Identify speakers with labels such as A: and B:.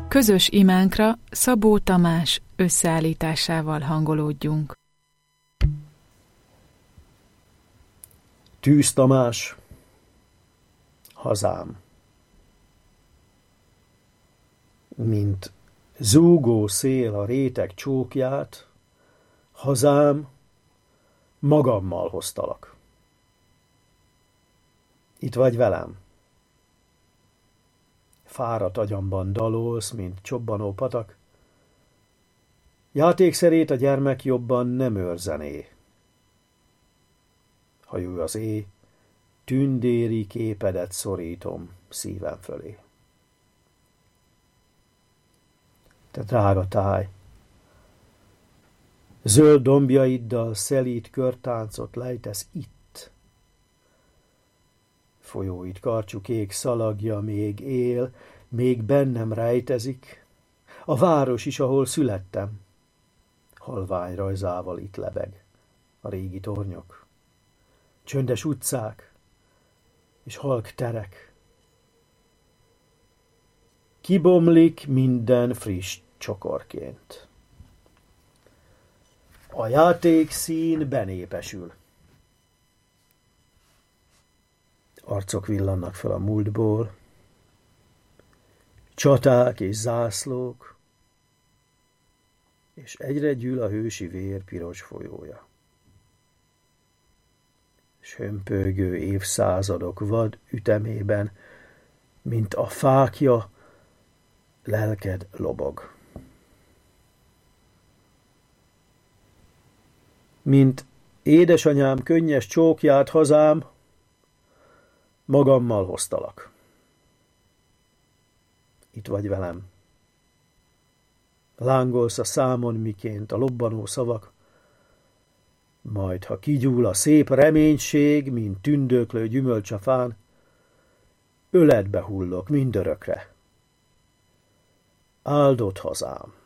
A: Közös imánkra Szabó Tamás összeállításával hangolódjunk.
B: Tűz Tamás, hazám. Mint zúgó szél a réteg csókját, hazám, magammal hoztalak. Itt vagy velem. Fáradt agyamban dalolsz, mint csobbanó patak. Játékszerét a gyermek jobban nem őrzené. Ha jöjj az éj, tündéri képedet szorítom szívem fölé. Te drága táj, zöld dombjaiddal szelíd körtáncot lejtesz itt. Folyóid karcsú kék szalagja még él, még bennem rejtezik, a város is, ahol születtem. Halvány rajzával itt lebeg a régi tornyok, csöndes utcák és halk terek. Kibomlik minden friss csokorként. A játék szín benépesül. Arcok villannak fel a múltból, csaták és zászlók, és egyre gyűl a hősi vér piros folyója. S hömpölygő évszázadok vad ütemében, mint a fákja, lelked lobog. Mint édesanyám könnyes csókját, hazám, magammal hoztalak. Itt vagy velem. Lángolsz a számon, miként a lobbanó szavak, majd ha kigyúl a szép reménység, mint tündöklő gyümölcs a fán, öledbe hullok mindörökre. Áldott hazám!